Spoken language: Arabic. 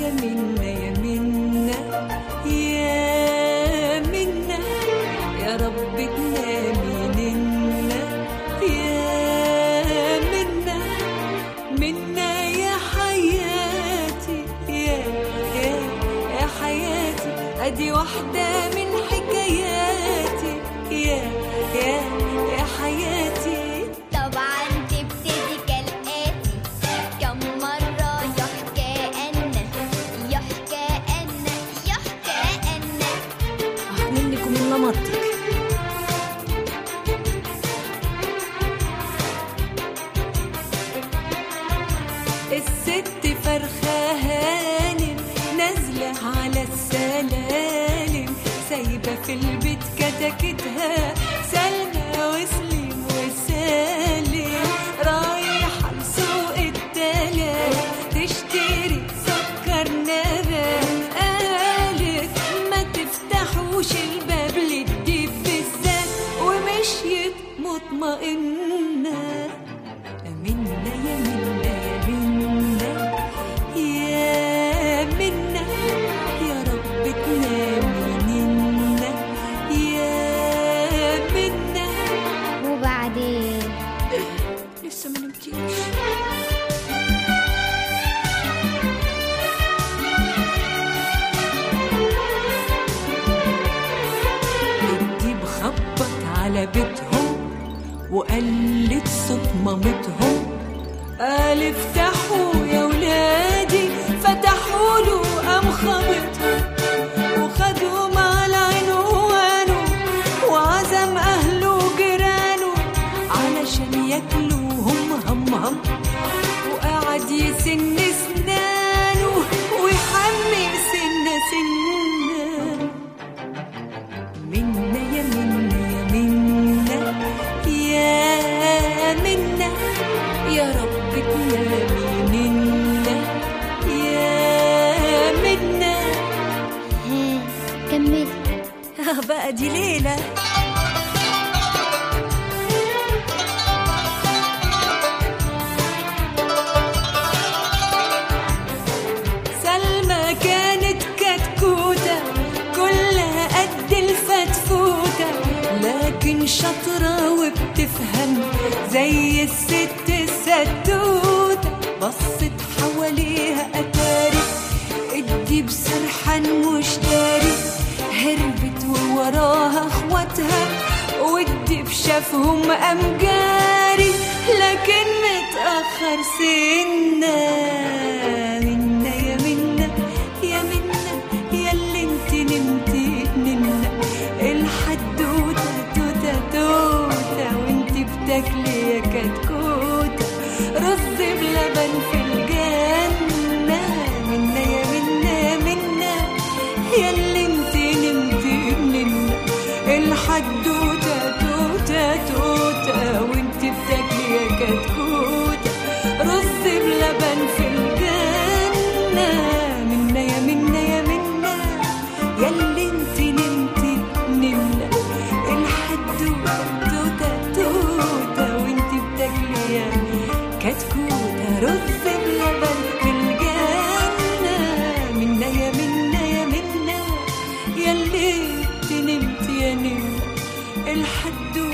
يا منا يا منا يا منا يا رب تنامي لنا يا منا منا يا حياتي يا حياتي ادي واحدة من حكاياتي يا حياتي. طبعا تبتدي كالآتي كم مرة يحكى أن منكم من لمطك. الست فرخة هانم نازلة على السلالم سايبة في البيت كتكتها سلمى وسليم وسالم رايحة لسوق الدلال تشتري سكر نبات قالت ما تفتحوش الباب للديب بالذات ومشيت مطمئنة. منا يا منا يا منا يا منا يا رب تنامي لنا يا منا. وبعدين لسه ما نمتيش. الديب خبط على بيتهم وقلت صوت مامتهم قال افتحوا يا ولادي فتحوا له قام خبطهم وخدوا مع العنوانه وعزم اهله وجيرانه علشان ياكلوهم هم وقعد يسن سنانه ويحمي سنة منا يا منا يا منا يا منا يا رب تنامي لنا يا منا. كملي بقى دي ليلة. سلمى كانت كتكوتة كلها قد الفتفوتة لكن شاطرة وبتفهم زي الست الستوتة. بصت حواليها أتاري الديب سرحان مش داري هربت ووراها اخواتها والديب شافهم قام جاري لكن متأخر سنة. منا يا منا يا منا يا اللي انت نمتي منا الحدوتة توتة توتة وانت بتاكلي يا كتكوتة رز بلبن في الجنة. منا يا منا يا منا يا اللي انت نمتي منا الحدوتة توتة توتة وانت بتاكلي يا كتكوتة رز بلبن في الجنة. منا يا منا يا منا يا اللي انت نمتي منا الحدوتة توتة توتة وانت بتاكلي يا كتكوتة رز بلبن في الجنة. منا يا منا يا منا يا اللي انت نمتي يا نمنا الحدوتة